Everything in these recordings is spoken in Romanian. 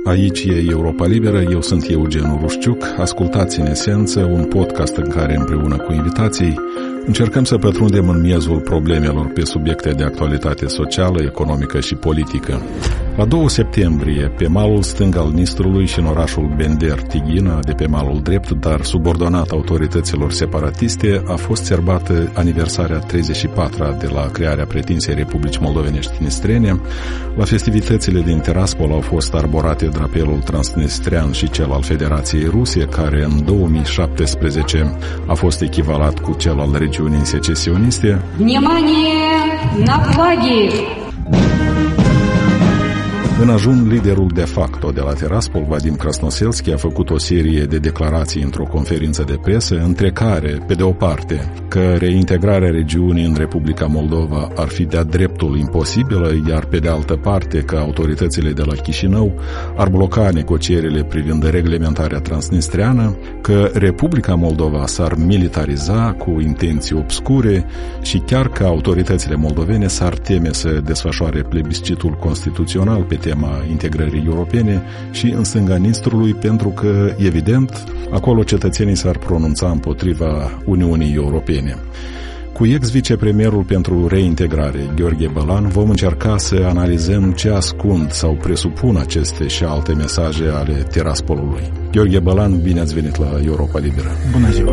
Aici e Europa Liberă, eu sunt Eugen Rușciuc. Ascultați În Esență, un podcast în care împreună cu invitații încercăm să pătrundem în miezul problemelor pe subiecte de actualitate socială, economică și politică. La 2 septembrie, pe malul stâng al Nistrului și în orașul Bender, Tighina, de pe malul drept, dar subordonat autorităților separatiste, a fost sărbată aniversarea 34-a de la crearea pretinsei Republicii Moldovenești Nistrene. La festivitățile din Tiraspol au fost arborate drapelul transnistrean și cel al Federației Ruse, care în 2017 a fost echivalat cu cel al regiunii secesioniste. Vнимание на флаги! În ajun, liderul de facto de la Tiraspol, Vadim Krasnoselski, a făcut o serie de declarații într-o conferință de presă, între care, pe de o parte, că reintegrarea regiunii în Republica Moldova ar fi de-a dreptul imposibilă, iar pe de altă parte că autoritățile de la Chișinău ar bloca negocierile privind reglementarea transnistreană, că Republica Moldova s-ar militariza cu intenții obscure și chiar că autoritățile moldovene s-ar teme să desfășoare plebiscitul constituțional pe tema integrării europene și în stânga Nistrului, pentru că, evident, acolo cetățenii s-ar pronunța împotriva Uniunii Europene. Cu ex-vicepremierul pentru reintegrare, Gheorghe Bălan, vom încerca să analizăm ce ascund sau presupun aceste și alte mesaje ale Tiraspolului. Gheorghe Bălan, bine ați venit la Europa Liberă! Bună ziua!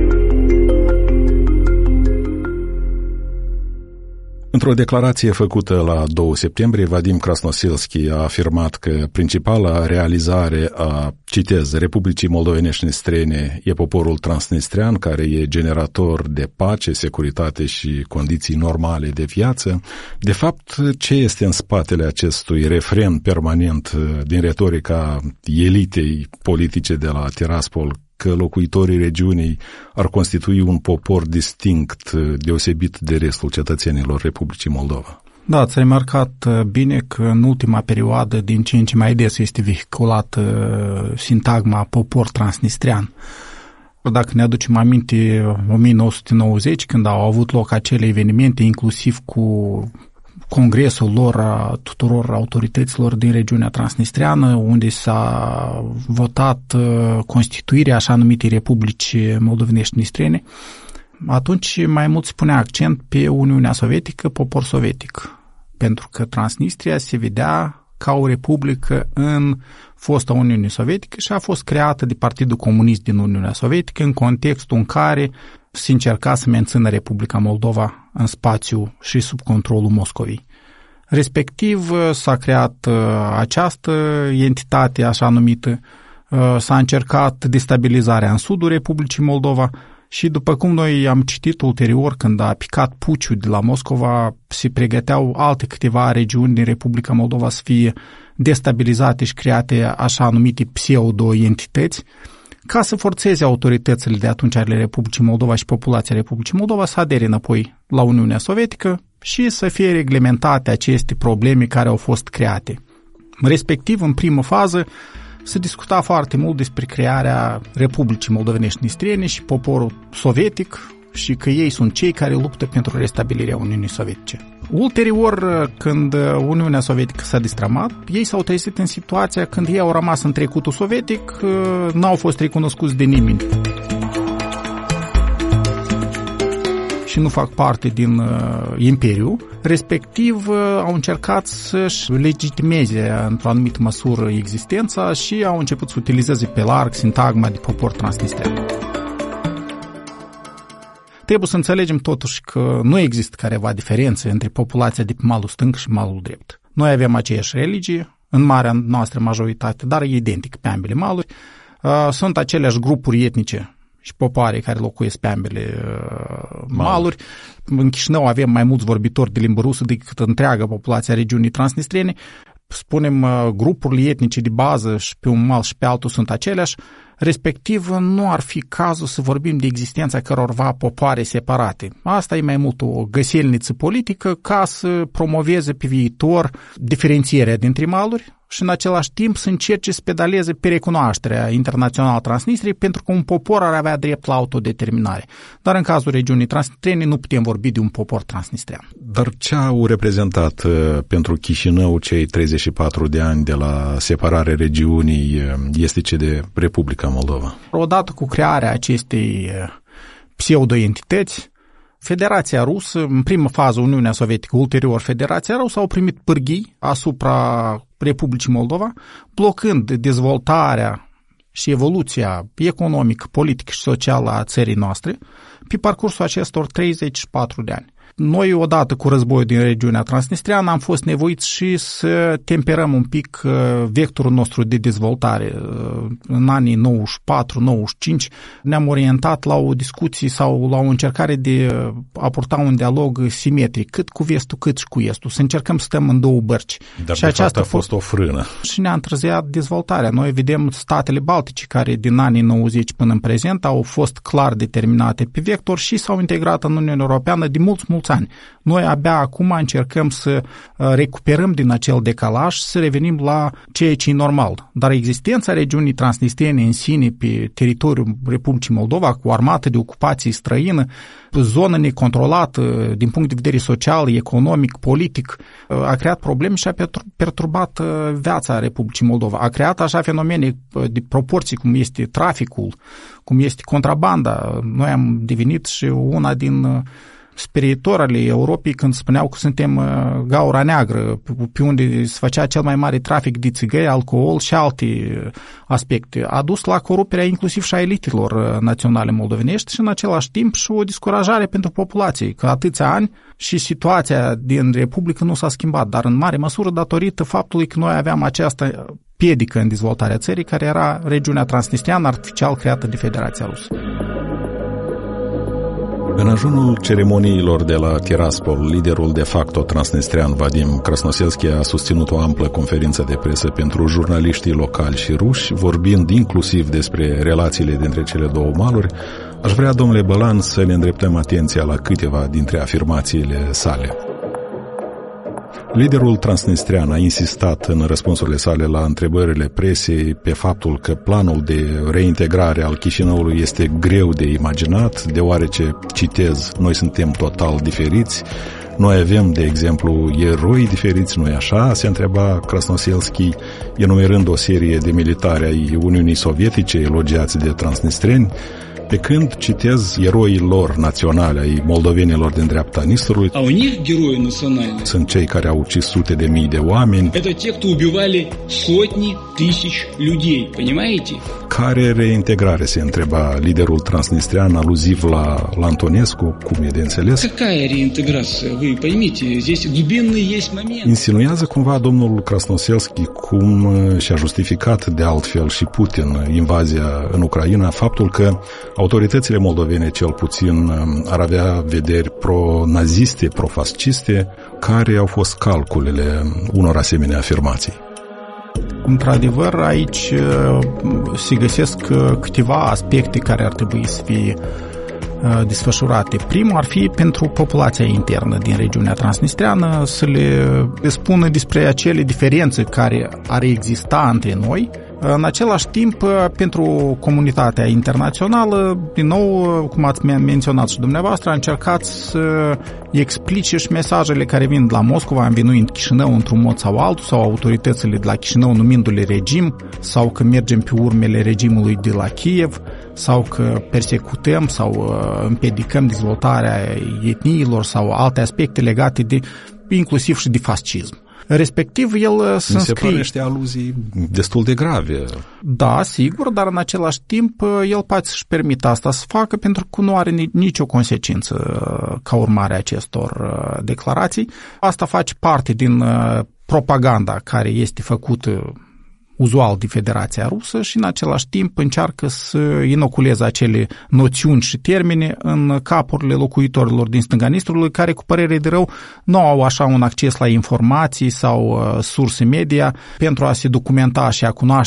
Într-o declarație făcută la 2 septembrie, Vadim Krasnoselski a afirmat că principala realizare a, citez, Republicii Moldovenești Nistrene e poporul transnistrean, care e generator de pace, securitate și condiții normale de viață. De fapt, ce este în spatele acestui refren permanent din retorica elitei politice de la Tiraspol, că locuitorii regiunii ar constitui un popor distinct, deosebit de restul cetățenilor Republicii Moldova? Da, ați remarcat bine că în ultima perioadă din ce în ce mai des este vehiculată sintagma popor transnistrean. Dacă ne aducem aminte, 1990, când au avut loc acele evenimente, inclusiv cu congresul lor a tuturor autorităților din regiunea transnistreană, unde s-a votat constituirea așa numitei Republici Moldovenești Nistrene, atunci mai mult se punea accent pe Uniunea Sovietică, popor sovietic, pentru că Transnistria se vedea ca o republică în fosta Uniune Sovietică și a fost creată de Partidul Comunist din Uniunea Sovietică în contextul în care se încerca să mențină Republica Moldova în spațiu și sub controlul Moscovei. Respectiv s-a creat această entitate așa numită, s-a încercat destabilizarea în sudul Republicii Moldova și după cum noi am citit ulterior, când a picat puciul de la Moscova, se pregăteau alte câteva regiuni din Republica Moldova să fie destabilizate și create așa numite pseudo-entități, ca să forțeze autoritățile de atunci ale Republicii Moldova și populația Republicii Moldova să adere înapoi la Uniunea Sovietică și să fie reglementate aceste probleme care au fost create. Respectiv, în primă fază, se discuta foarte mult despre crearea Republicii Moldovenești Nistrene și poporul sovietic și că ei sunt cei care luptă pentru restabilirea Uniunii Sovietice. Ulterior, când Uniunea Sovietică s-a destramat, ei s-au trezit în situația când ei au rămas în trecutul sovietic, n-au fost recunoscuți de nimeni și nu fac parte din imperiu, respectiv au încercat să-și legitimeze într-o anumită măsură existența și au început să utilizeze pe larg sintagma de popor transnistrean. Trebuie să înțelegem totuși că nu există careva diferențe între populația de pe malul stâng și malul drept. Noi avem aceeași religie, în marea noastră majoritate, dar identic pe ambele maluri. Sunt aceleași grupuri etnice și popoare care locuiesc pe ambele maluri. În Chișinău avem mai mulți vorbitori de limbă rusă decât întreaga populație a regiunii transnistrene. Spunem, grupurile etnice de bază și pe un mal și pe altul sunt aceleași, Respectiv, nu ar fi cazul să vorbim de existența cărorva popoare separate. Asta e mai mult o găselniță politică ca să promoveze pe viitor diferențierea dintre maluri și în același timp să încerce să pedaleze pe recunoașterea internațională a Transnistriei pentru că un popor ar avea drept la autodeterminare. Dar în cazul regiunii transnistriene nu putem vorbi de un popor transnistrian. Dar ce au reprezentat pentru Chișinău cei 34 de ani de la separarea regiunii estice de Republica Moldova? Odată cu crearea acestei pseudo-entități, Federația Rusă, în primă fază Uniunea Sovietică, ulterior Federația Rusă, au primit pârghii asupra Republicii Moldova, blocând dezvoltarea și evoluția economică, politică și socială a țării noastre pe parcursul acestor 34 de ani. Noi, odată cu războiul din regiunea transnistriană, am fost nevoiți și să temperăm un pic vectorul nostru de dezvoltare. În anii 94-95 ne-am orientat la o discuție sau la o încercare de a purta un dialog simetric, cât cu vestul, cât și cu estul. Să încercăm să stăm în două bărci. Dar și aceasta a fost o frână. Și ne-a întârziat dezvoltarea. Noi vedem statele baltice care din anii 90 până în prezent au fost clar determinate pe vector și s-au integrat în Uniunea Europeană de mulți ani. Noi abia acum încercăm să recuperăm din acel decalaj și să revenim la ceea ce e normal. Dar existența regiunii transnistriene în sine pe teritoriul Republicii Moldova, cu armată de ocupație străină, zonă necontrolată din punct de vedere social, economic, politic, a creat probleme și a perturbat viața Republicii Moldova. A creat așa fenomene de proporții cum este traficul, cum este contrabanda. Noi am devenit și una din sperietori ale Europei când spuneau că suntem gaura neagră, pe unde se făcea cel mai mare trafic de țigări, alcool și alte aspecte. A dus la coruperea inclusiv și a elitelor naționale moldovenești și în același timp și o descurajare pentru populație, că atâția ani și situația din Republică nu s-a schimbat, dar în mare măsură datorită faptului că noi aveam această piedică în dezvoltarea țării, care era regiunea transnistriană artificial creată de Federația Rusă. În ajunul ceremoniilor de la Tiraspol, liderul de facto transnistrian Vadim Krasnoselski a susținut o amplă conferință de presă pentru jurnaliștii locali și ruși, vorbind inclusiv despre relațiile dintre cele două maluri. Aș vrea, domnule Bălan, să ne îndreptăm atenția la câteva dintre afirmațiile sale. Liderul transnistrian a insistat în răspunsurile sale la întrebările presei pe faptul că planul de reintegrare al Chișinăului este greu de imaginat, deoarece, citez, noi suntem total diferiți, noi avem, de exemplu, eroi diferiți, nu-i așa? Se întreba Krasnoselski, enumerând o serie de militari ai Uniunii Sovietice elogiați de transnistreni, pe când, citez, eroii lor naționale, ai moldovenilor din dreapta Nistrului, a у них герои национальные sunt cei care au ucis sute de mii de oameni. Это те, кто убивали сотни тысяч людей, понимаете? Care reintegrare, se întreba liderul transnistrian aluziv la Antonescu, cum e de înțeles. Какая реинтеграция? Вы поймите, здесь глубинный есть момент. Insinuează cumva domnul Krasnoselski, cum și-a justificat de altfel și Putin invazia în Ucraina, faptul că autoritățile moldovene, cel puțin, ar avea vederi pro-naziste, pro-fasciste. Care au fost calculele unor asemenea afirmații? Într-adevăr, aici se găsesc câteva aspecte care ar trebui să fie desfășurate. Primul ar fi pentru populația internă din regiunea transnistriană să le spună despre acele diferențe care ar exista între noi. În același timp, pentru comunitatea internațională, din nou, cum ați menționat și dumneavoastră, a încercat să explice și mesajele care vin de la Moscova, învinuind Chișinău într-un mod sau altul, sau autoritățile de la Chișinău numindu-le regim, sau că mergem pe urmele regimului de la Kiev, sau că persecutăm sau împiedicăm dezvoltarea etniilor sau alte aspecte legate de, inclusiv și de fascism. Respectiv, el se înscrie niște aluzii destul de grave. Da, sigur, dar în același timp el poate să-și permită asta să facă pentru că nu are nicio consecință ca urmare a acestor declarații. Asta face parte din propaganda care este făcută uzual de Federația Rusă și în același timp încearcă să inoculeze acele noțiuni și termene în capurile locuitorilor din stânga Nistrului, care, cu părere de rău, nu au așa un acces la informații sau surse media pentru a se documenta și a cunoaște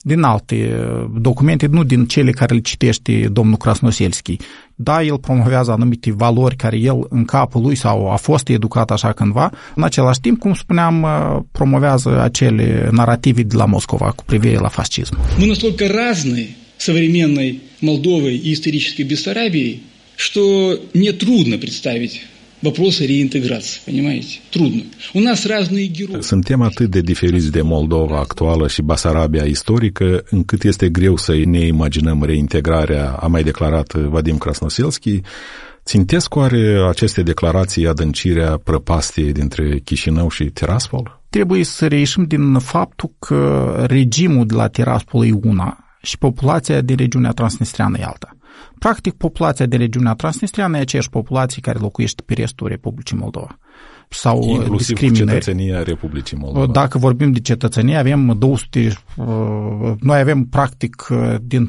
din alte documente, nu din cele care le citește domnul Krasnoselski. Da, el promovează anumite valori care el în capul lui sau a fost educat așa cândva. În același timp, cum spuneam, promovează acele narative de la Moscova cu privire la fascism. Мы настолько разные современной Молдовой и исторической Бессарабией, что мне трудно представить вопросы реинтеграции, понимаете? Трудно. У нас разные герои. Suntem atât de diferiți de Moldova actuală și Basarabia istorică, încât este greu să ne imaginăm reintegrarea, a mai declarat Vadim Krasnoselski. Țintesc oare aceste declarații adâncirea prăpastiei dintre Chișinău și Tiraspol? Trebuie să reieșim din faptul că regimul de la Tiraspol e una și populația din regiunea transnistreană e alta. Practic, populația din regiunea transnistreană e aceeași populație care locuiește pe restul Republicii Moldova. Sau inclusiv cu cetățenia Republicii Moldova. Dacă vorbim de cetățenie, avem noi avem practic din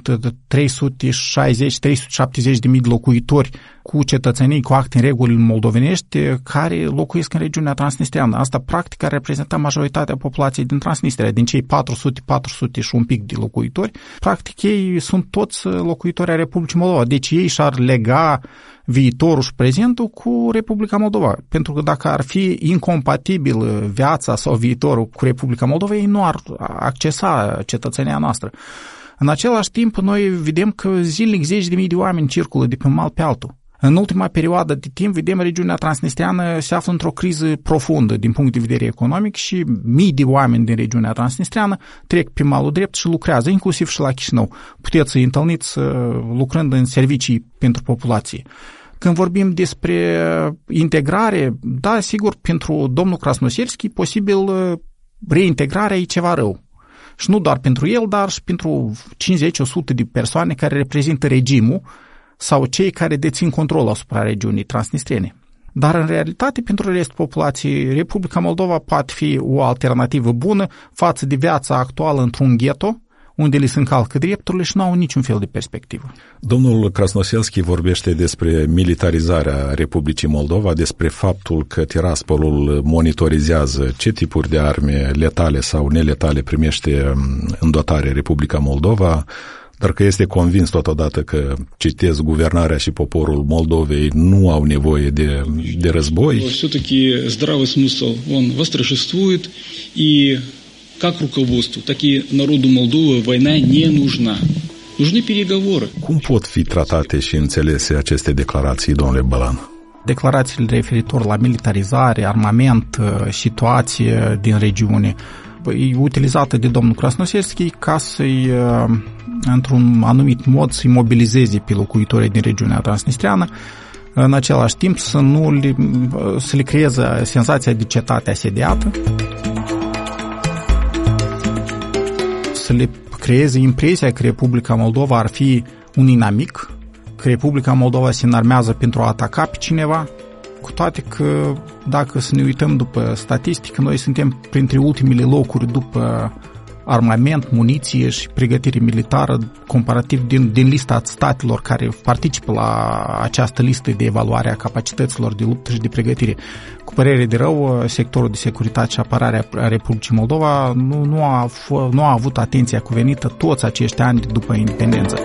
360-370 de mii de locuitori cu cetățenii, cu acte în reguli moldovenești, care locuiesc în regiunea transnistreană. Asta practic ar reprezenta majoritatea populației din Transnistria, din cei 400 și un pic de locuitori. Practic ei sunt toți locuitori ai Republicii Moldova, deci ei și-ar lega viitorul și prezentul cu Republica Moldova. Pentru că dacă ar fi incompatibil viața sau viitorul cu Republica Moldova, ei nu ar accesa cetățenia noastră. În același timp, noi vedem că zilnic zeci de mii de oameni circulă de pe un mal pe altul. În ultima perioadă de timp, vedem, regiunea transnistreană se află într-o criză profundă din punct de vedere economic și mii de oameni din regiunea transnistreană trec pe malul drept și lucrează, inclusiv și la Chișinău. Puteți să-i întâlniți lucrând în servicii pentru populație. Când vorbim despre integrare, da, sigur, pentru domnul Krasnoselski, posibil reintegrarea e ceva rău. Și nu doar pentru el, dar și pentru 50-100 de persoane care reprezintă regimul sau cei care dețin controlul asupra regiunii transnistrene. Dar, în realitate, pentru restul populației, Republica Moldova poate fi o alternativă bună față de viața actuală într-un ghetto, unde li se încalcă drepturile și nu au niciun fel de perspectivă. Domnul Krasnoselski vorbește despre militarizarea Republicii Moldova, despre faptul că Tiraspolul monitorizează ce tipuri de arme letale sau neletale primește în dotare Republica Moldova, dar că este convins totodată că, citez, guvernarea și poporul Moldovei nu au nevoie de război. Все-таки здравый смысл, он восторжествует, и как руководству, так и народу Молдовы война не нужна. Нужны переговоры. Cum pot fi tratate și înțelese aceste declarații, domnule Bălan? Declarațiile referitor la militarizare, armament, situație din regiune, e utilizată de domnul Krasnoselski ca să-i, într-un anumit mod, să-i mobilizeze pe locuitorii din regiunea transnistreană, în același timp să le creeze senzația de cetate asediată, să le creeze impresia că Republica Moldova ar fi un inamic, că Republica Moldova se înarmează pentru a ataca pe cineva, cu toate că, dacă să ne uităm după statistică, noi suntem printre ultimele locuri după armament, muniție și pregătire militară, comparativ din lista statelor care participă la această listă de evaluare a capacităților de luptă și de pregătire. Cu părere de rău, sectorul de securitate și apărare a Republicii Moldova nu a avut atenția cuvenită toți acești ani după independență.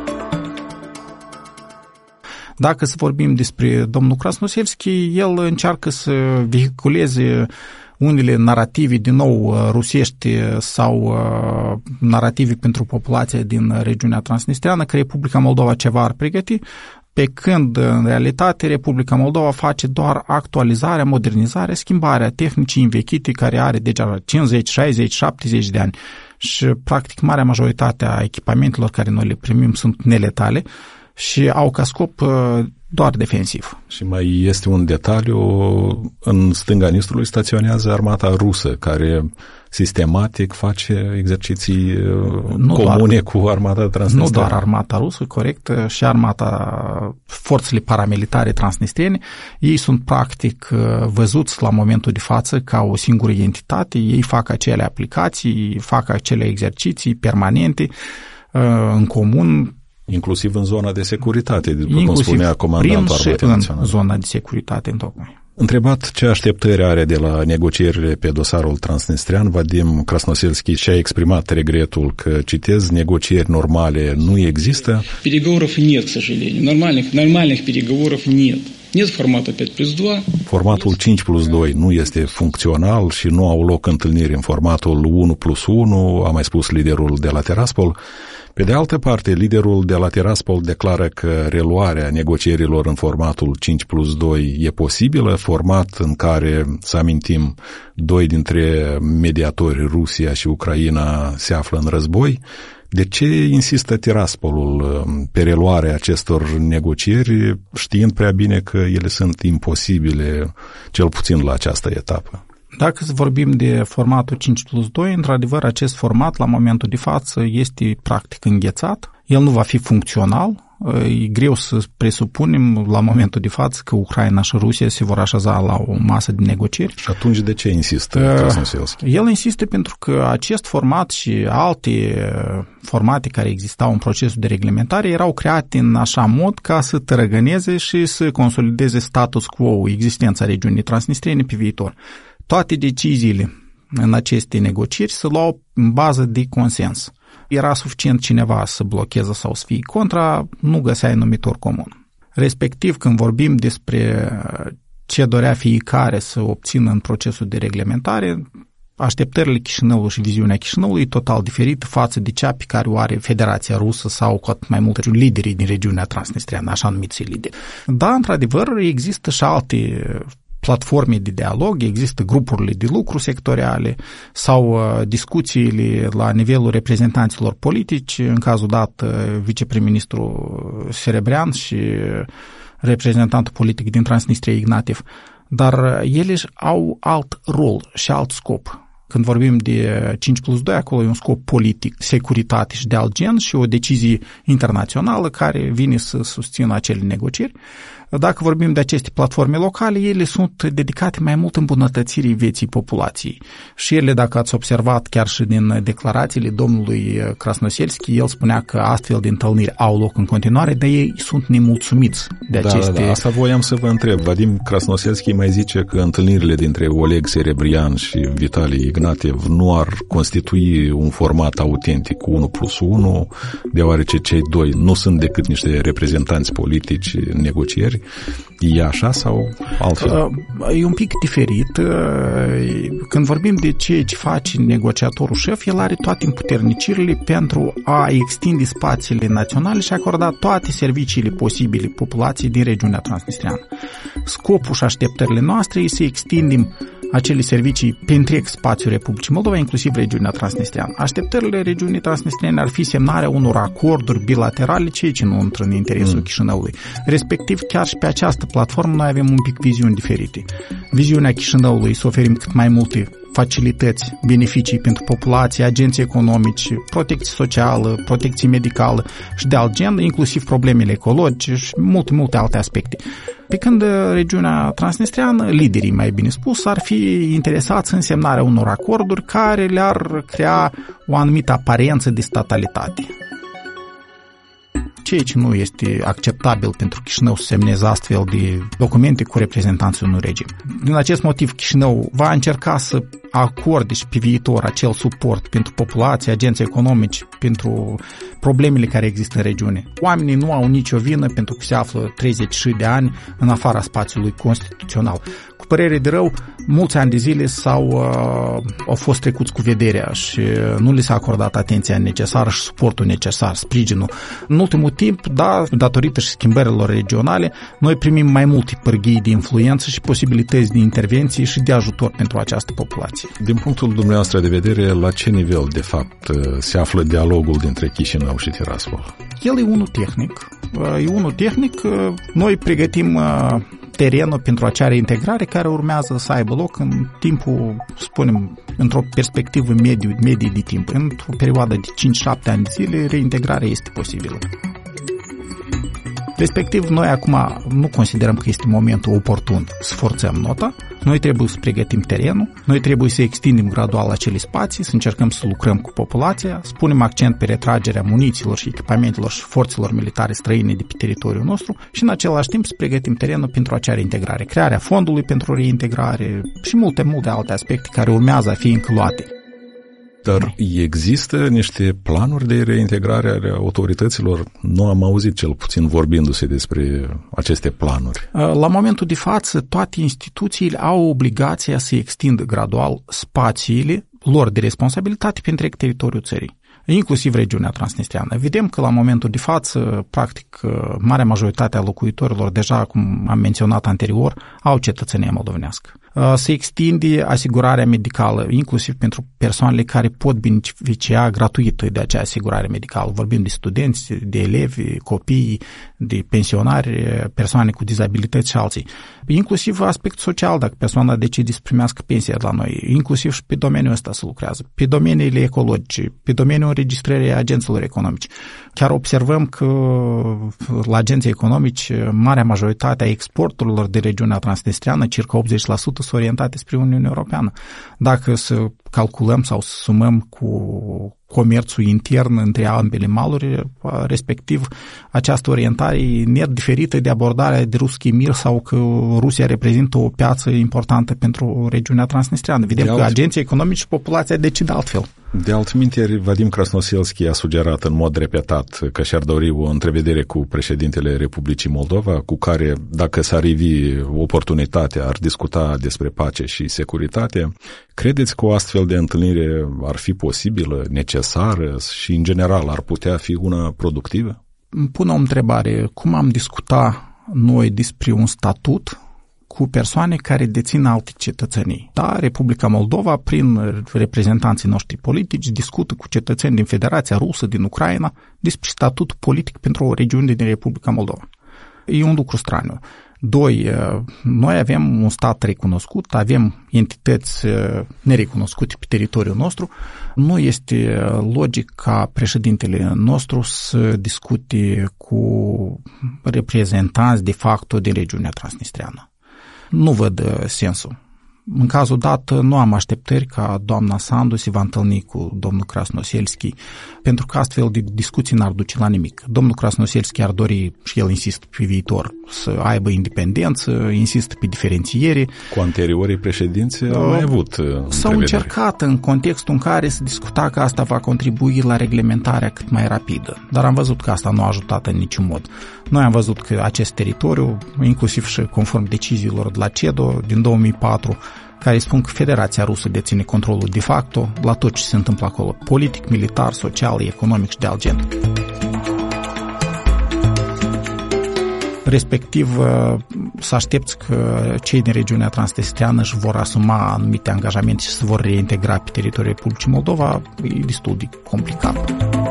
Dacă să vorbim despre domnul Krasnoselski, el încearcă să vehiculeze unele narative, din nou, rusești sau narative pentru populația din regiunea transnistreană, că Republica Moldova ceva ar pregăti, pe când, în realitate, Republica Moldova face doar actualizarea, modernizarea, schimbarea tehnicii învechite, care are deja 50, 60, 70 de ani. Și, practic, marea majoritate a echipamentelor care noi le primim sunt neletale și au ca scop doar defensiv. Și mai este un detaliu, în stânga Nistrului staționează armata rusă, care sistematic face exerciții comune cu armata transnistreană. Nu doar armata rusă, corect, și forțele paramilitare transnistrene, ei sunt practic văzuți la momentul de față ca o singură entitate, ei fac acele aplicații, fac acele exerciții permanente în comun, inclusiv în zona de securitate, după cum spunea comandantul Armatei Naționale. În zona de securitate, întocmai. Întrebat ce așteptări are de la negocierile pe dosarul transnistrean, Vadim Krasnoselski și-a exprimat regretul că, citez, negocieri normale nu există. Переговоров нет, к сожалению. Нормальных переговоров нет. Нет формата 5+2. Formatul 5+2 nu este funcțional și nu au loc întâlniri în formatul 1+1, a mai spus liderul de la Tiraspol. Pe de altă parte, liderul de la Tiraspol declară că reluarea negocierilor în formatul 5+2 e posibilă, format în care, să amintim, doi dintre mediatori, Rusia și Ucraina, se află în război. De ce insistă Tiraspolul pe reluarea acestor negocieri, știind prea bine că ele sunt imposibile, cel puțin la această etapă? Dacă vorbim de formatul 5+2, într-adevăr, acest format, la momentul de față, este practic înghețat. El nu va fi funcțional. E greu să presupunem, la momentul de față, că Ucraina și Rusia se vor așeza la o masă de negocieri. Și atunci de ce insistă Krasnoselski? El insistă pentru că acest format și alte formate care existau în procesul de reglementare erau create în așa mod ca să tărăgăneze și să consolideze status quo, existența regiunii transnistriene pe viitor. Toate deciziile în aceste negocieri se luau în bază de consens. Era suficient cineva să blocheze sau să fie contra, nu găseai numitor comun. Respectiv, când vorbim despre ce dorea fiecare să obțină în procesul de reglementare, așteptările Chișinăului și viziunea Chișinăului e total diferită față de cea pe care o are Federația Rusă sau cu atât mai mult liderii din regiunea transnistreană, așa numiți lideri. Da, într-adevăr, există și alte platforme de dialog, există grupurile de lucru sectoriale sau discuțiile la nivelul reprezentanților politici, în cazul dat viceprim-ministru Serebrean și reprezentantul politic din Transnistria Ignatiev, dar ele au alt rol și alt scop. Când vorbim de 5+2, acolo e un scop politic, securitate și de alt gen și o decizie internațională care vine să susțină acele negocieri. Dacă vorbim de aceste platforme locale, ele sunt dedicate mai mult îmbunătățirii vieții populației. Și ele, dacă ați observat chiar și din declarațiile domnului Krasnoselski, el spunea că astfel de întâlniri au loc în continuare, dar ei sunt nemulțumiți de aceste... Da, asta voiam să vă întreb. Vadim Krasnoselski mai zice că întâlnirile dintre Oleg Serebrian și Vitali Ignatiev nu ar constitui un format autentic 1+1, deoarece cei doi nu sunt decât niște reprezentanți politici negocieri. E așa sau altfel? E un pic diferit. Când vorbim de ceea ce face negociatorul șef, el are toate împuternicirile pentru a extinde spațiile naționale și a acorda toate serviciile posibile populației din regiunea transnistreană. Scopul și așteptările noastre e să extindem acele servicii pe întreg spațiul Republicii Moldova, inclusiv regiunea transnistreană. Așteptările regiunii transnistriene ar fi semnarea unor acorduri bilaterale, ceea ce nu intră în interesul Chișinăului. Respectiv, chiar și pe această platformă noi avem un pic viziuni diferite. Viziunea Chișinăului să oferim cât mai multe facilități, beneficii pentru populație, agenții economici, protecție socială, protecție medicală și de alt gen, inclusiv problemele ecologice și multe alte aspecte. Pe când regiunea transnistreană, liderii, mai bine spus, ar fi interesați în semnarea unor acorduri care le-ar crea o anumită aparență de statalitate. Ceea ce nu este acceptabil pentru Chișinău să semneze astfel de documente cu reprezentanții unui regim. Din acest motiv, Chișinău va încerca să acorde și pe viitor acel suport pentru populație, agenții economici, pentru problemele care există în regiune. Oamenii nu au nicio vină pentru că se află 30 de ani în afara spațiului constituțional. Cu părere de rău, mulți ani de zile au fost trecuți cu vederea și nu li s-a acordat atenția necesară și suportul necesar, sprijinul. În ultimul timp, da, datorită și schimbărilor regionale, noi primim mai multe pârghii de influență și posibilități de intervenție și de ajutor pentru această populație. Din punctul dumneavoastră de vedere, la ce nivel, de fapt, se află dialogul dintre Chișinău și Tiraspol? El e unul tehnic. Noi pregătim terenul pentru acea reintegrare care urmează să aibă loc în timpul, spunem, într-o perspectivă medie de timp. Într-o perioadă de 5-7 ani de zile, reintegrarea este posibilă. Respectiv, noi acum nu considerăm că este momentul oportun să forțăm nota. Noi trebuie să pregătim terenul, noi trebuie să extindem gradual acele spații, să încercăm să lucrăm cu populația, să punem accent pe retragerea munițiilor și echipamentelor și forțelor militare străine de pe teritoriul nostru și în același timp să pregătim terenul pentru acea reintegrare, crearea fondului pentru reintegrare și multe alte aspecte care urmează a fi încă luate. Dar există niște planuri de reintegrare ale autorităților? Nu am auzit cel puțin vorbindu-se despre aceste planuri. La momentul de față, toate instituțiile au obligația să extindă gradual spațiile lor de responsabilitate pe întreg teritoriul țării, inclusiv regiunea transnistriană. Vedem că la momentul de față, practic, marea majoritate a locuitorilor, deja cum am menționat anterior, au cetățenie moldovenească. Se extinde asigurarea medicală, inclusiv pentru persoanele care pot beneficia gratuit de acea asigurare medicală. Vorbim de studenți, de elevi, copii, de pensionari, persoane cu dizabilități și alții. Inclusiv aspect social, dacă persoana decide să primească pensie la noi, inclusiv și pe domeniul ăsta se lucrează, pe domeniile ecologice, pe domeniul înregistrării agenților economici. Chiar observăm că la agenții economici, marea majoritate a exporturilor de regiunea transnistriană, circa 80%, sunt orientate spre Uniunea Europeană. Dacă să calculăm sau să sumăm cu comerțul intern între ambele maluri, respectiv această orientare e net diferită de abordarea de Ruski Mir sau că Rusia reprezintă o piață importantă pentru regiunea transnistriană. Vedem că agenții economici și populația decid altfel. De altminteri, Vadim Krasnoselski a sugerat în mod repetat că și-ar dori o întrevedere cu președintele Republicii Moldova, cu care, dacă s-ar ivi oportunitatea, ar discuta despre pace și securitate. Credeți că o astfel de întâlnire ar fi posibilă, necesară și, în general, ar putea fi una productivă? Îmi pun o întrebare. Cum am discutat noi despre un statut cu persoane care dețin alte cetățenii? Da, Republica Moldova, prin reprezentanții noștri politici, discută cu cetățeni din Federația Rusă, din Ucraina, despre statut politic pentru o regiune din Republica Moldova. E un lucru straniu. Doi, noi avem un stat recunoscut, avem entități nerecunoscute pe teritoriul nostru. Nu este logic ca președintele nostru să discute cu reprezentanți de facto din regiunea transnistriană. Nu văd sensul. În cazul dat, nu am așteptări ca doamna Sandu se va întâlni cu domnul Krasnoselski, pentru că astfel de discuții n-ar duce la nimic. Domnul Krasnoselski ar dori, și el insistă pe viitor, să aibă independență, insistă pe diferențiere. Cu anteriorii președinți au mai avut s-au încercat în contextul în care se discuta că asta va contribui la reglementarea cât mai rapidă, dar am văzut că asta nu a ajutat în niciun mod. Noi am văzut că acest teritoriu, inclusiv și conform deciziilor de la CEDO din 2004, care spun că Federația Rusă deține controlul de facto la tot ce se întâmplă acolo, politic, militar, social, economic și de alt gen. Respectiv, să aștepți că cei din regiunea transnistriană își vor asuma anumite angajamente și se vor reintegra pe teritoriul Republicii Moldova, e destul de complicat.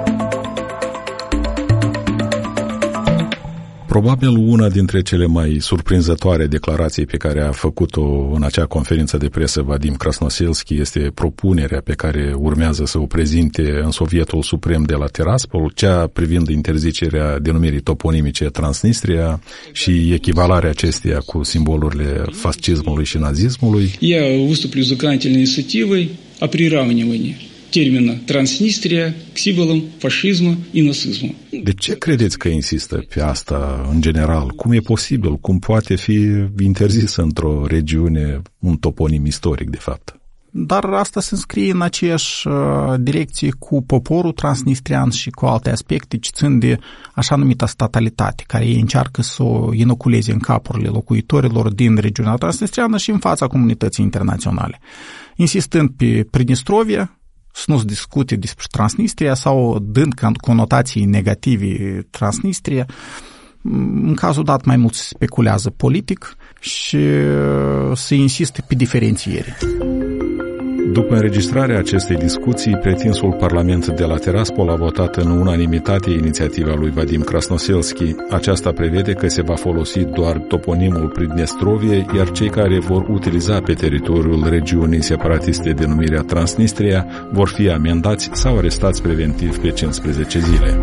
Probabil una dintre cele mai surprinzătoare declarații pe care a făcut-o în acea conferință de presă Vadim Krasnoselski este propunerea pe care urmează să o prezinte în Sovietul Suprem de la Tiraspol, cea privind interzicerea denumirii toponimice Transnistria și echivalarea acesteia cu simbolurile fascismului și nazismului. Я выступлю с законодательной инициативой о приравнивании термина Transnistria к символам фашизма и нацизма. De ce credeți că insistă pe asta în general? Cum e posibil? Cum poate fi interzisă într-o regiune un toponim istoric, de fapt? Dar asta se înscrie în aceeași direcție cu poporul transnistrian și cu alte aspecte ce țin de așa numita statalitate, care ei încearcă să o inoculeze în capurile locuitorilor din regiunea transnistriană și în fața comunității internaționale. Insistând pe Pridnistrovie, să nu se discute despre Transnistria sau dând conotații negative Transnistria, în cazul dat mai mult se speculează politic și se insistă pe diferențiere. După înregistrarea acestei discuții, pretinsul Parlament de la Tiraspol a votat în unanimitate inițiativa lui Vadim Krasnoselski. Aceasta prevede că se va folosi doar toponimul Pridnestrovie, iar cei care vor utiliza pe teritoriul regiunii separatiste denumirea Transnistria vor fi amendați sau arestați preventiv pe 15 zile.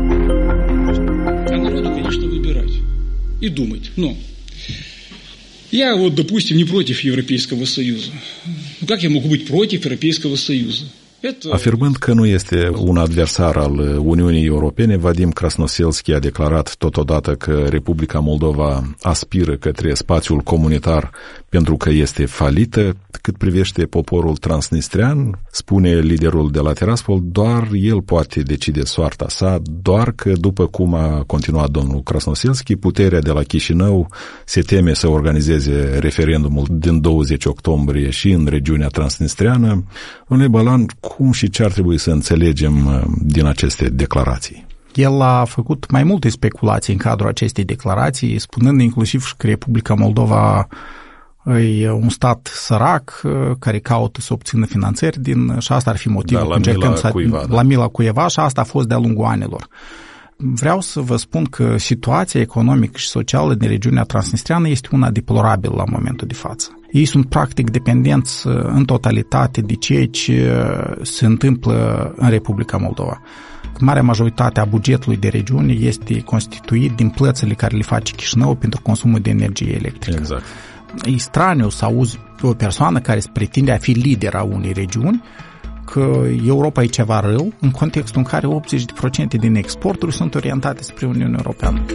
А народу, конечно, выбирать и думать. Но Я вот, допустим, не против Европейского Союза. Ну, как я могу быть против Европейского Союза? Afirmând că nu este un adversar al Uniunii Europene, Vadim Krasnoselski a declarat totodată că Republica Moldova aspiră către spațiul comunitar pentru că este falită. Cât privește poporul transnistrian, spune liderul de la Tiraspol, doar el poate decide soarta sa, doar că, după cum a continuat domnul Krasnoselski, puterea de la Chișinău se teme să organizeze referendumul din 20 octombrie și în regiunea transnistriană. Domnule Balan, cum și ce ar trebui să înțelegem din aceste declarații? El a făcut mai multe speculații în cadrul acestei declarații, spunând inclusiv că Republica Moldova e un stat sărac care caută să obțină finanțări și asta ar fi motivul. La mila cuiva și asta a fost de-a lungul anilor. Vreau să vă spun că situația economică și socială din regiunea transnistriană este una deplorabilă la momentul de față. Ei sunt practic dependenți în totalitate de ceea ce se întâmplă în Republica Moldova. Marea majoritate a bugetului de regiune este constituit din plățile care le face Chișinău pentru consumul de energie electrică. Exact. E straniu să auzi o persoană care se pretinde a fi lider a unei regiuni că Europa e ceva rău, în contextul în care 80% din exporturi sunt orientate spre Uniunea Europeană.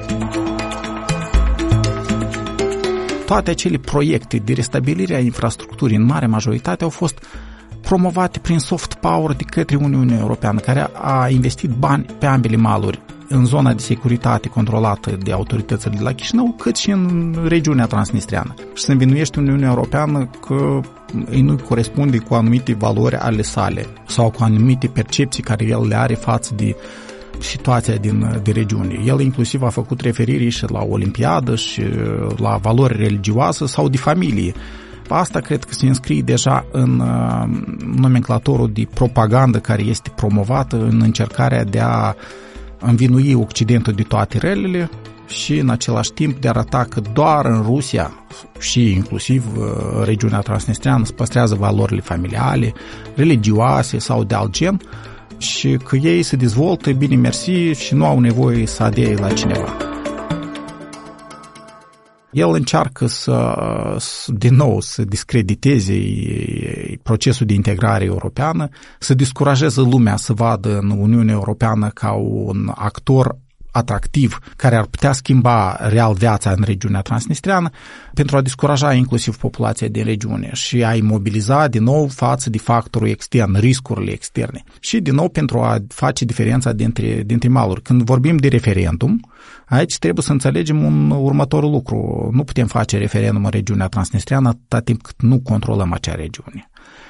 Toate acele proiecte de restabilire a infrastructurii în mare majoritate au fost promovate prin soft power de către Uniunea Europeană, care a investit bani pe ambele maluri, în zona de securitate controlată de autoritățile de la Chișinău, cât și în regiunea transnistriană. Și se învinuiește Uniunea Europeană că îi nu corespunde cu anumite valori ale sale sau cu anumite percepții care el le are față de situația din regiune. El inclusiv a făcut referire și la Olimpiadă și la valori religioase sau de familie. Asta cred că se înscrie deja în nomenclatorul de propagandă care este promovată în încercarea de a învinui Occidentul de toate relele și în același timp de a arăta că doar în Rusia și inclusiv regiunea transnistriană se păstrează valorile familiale, religioase sau de alt gen și că ei se dezvoltă bine mersi și nu au nevoie să adere la cineva. El încearcă din nou să discrediteze procesul de integrare europeană, să descurajeze lumea să vadă în Uniunea Europeană ca un actor atractiv care ar putea schimba real viața în regiunea transnistriană pentru a descuraja inclusiv populația din regiune și a imobiliza din nou față de factorul extern, riscurile externe și din nou pentru a face diferența dintre maluri. Când vorbim de referendum, aici trebuie să înțelegem un următor lucru. Nu putem face referendum în regiunea transnistriană atâta timp cât nu controlăm acea regiune.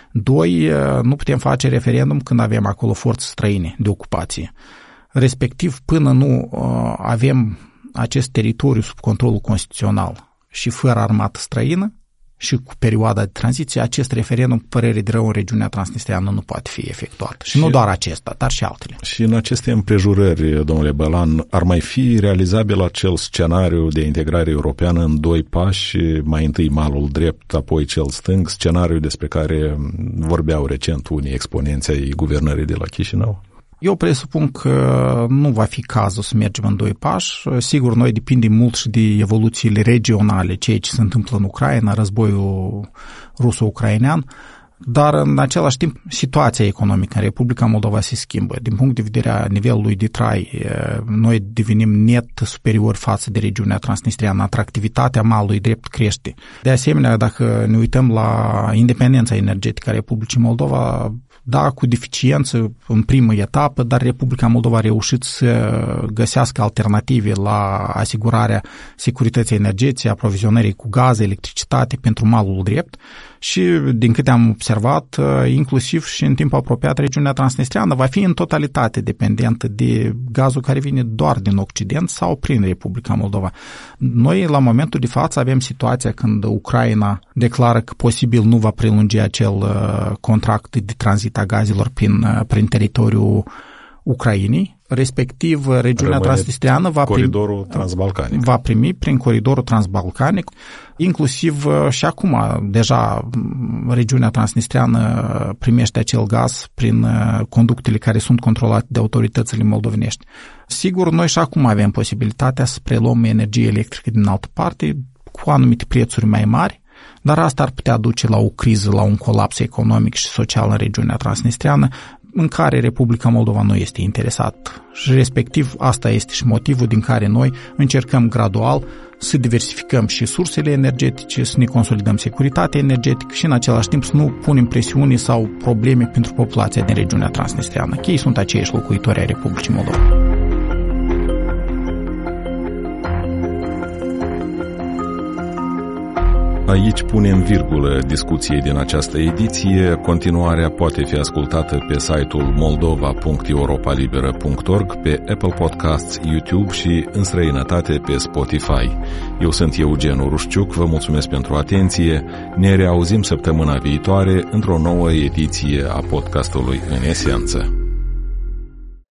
2. Nu putem face referendum când avem acolo forțe străine de ocupație. Respectiv, până nu avem acest teritoriu sub controlul constituțional și fără armată străină și cu perioada de tranziție, acest referendum, părere de rău, în regiunea transnistriană nu poate fi efectuat. Și nu doar acesta, dar și altele. Și în aceste împrejurări, domnule Balan, ar mai fi realizabil acel scenariu de integrare europeană în 2 pași, mai întâi malul drept, apoi cel stâng, scenariu despre care vorbeau recent unii exponenți ai guvernării de la Chișinău? Eu presupun că nu va fi cazul să mergem în 2 pași. Sigur, noi depindem mult și de evoluțiile regionale, ceea ce se întâmplă în Ucraina, războiul ruso-ucrainean, dar în același timp situația economică în Republica Moldova se schimbă. Din punct de vedere a nivelului de trai, noi devenim net superior față de regiunea transnistriană. Atractivitatea malului drept crește. De asemenea, dacă ne uităm la independența energetică a Republicii Moldova, da, cu deficiență în primă etapă, dar Republica Moldova a reușit să găsească alternative la asigurarea securității energetice, aprovizionării cu gaze, electricitate pentru malul drept și, din câte am observat, inclusiv și în timp apropiat, regiunea transnistriană va fi în totalitate dependentă de gazul care vine doar din Occident sau prin Republica Moldova. Noi, la momentul de față, avem situația când Ucraina declară că posibil nu va prelungi acel contract de tranzit a gazelor prin teritoriul Ucrainei, respectiv regiunea transnistriană va primi prin coridorul transbalcanic, inclusiv și acum deja regiunea transnistriană primește acel gaz prin conductele care sunt controlate de autoritățile moldovenești. Sigur, noi și acum avem posibilitatea să preluăm energie electrică din altă parte, cu anumite prețuri mai mari, dar asta ar putea duce la o criză, la un colaps economic și social în regiunea transnistreană, în care Republica Moldova nu este interesat. Și respectiv, asta este și motivul din care noi încercăm gradual să diversificăm și sursele energetice, să ne consolidăm securitatea energetică și în același timp să nu punem presiuni sau probleme pentru populația din regiunea transnistreană, că ei sunt aceiași locuitori ai Republicii Moldova. Aici punem virgulă discuției din această ediție. Continuarea poate fi ascultată pe site-ul moldova.europalibera.org, pe Apple Podcasts, YouTube și în străinătate pe Spotify. Eu sunt Eugen Urușciuc, vă mulțumesc pentru atenție. Ne reauzim săptămâna viitoare într-o nouă ediție a podcastului În Esență.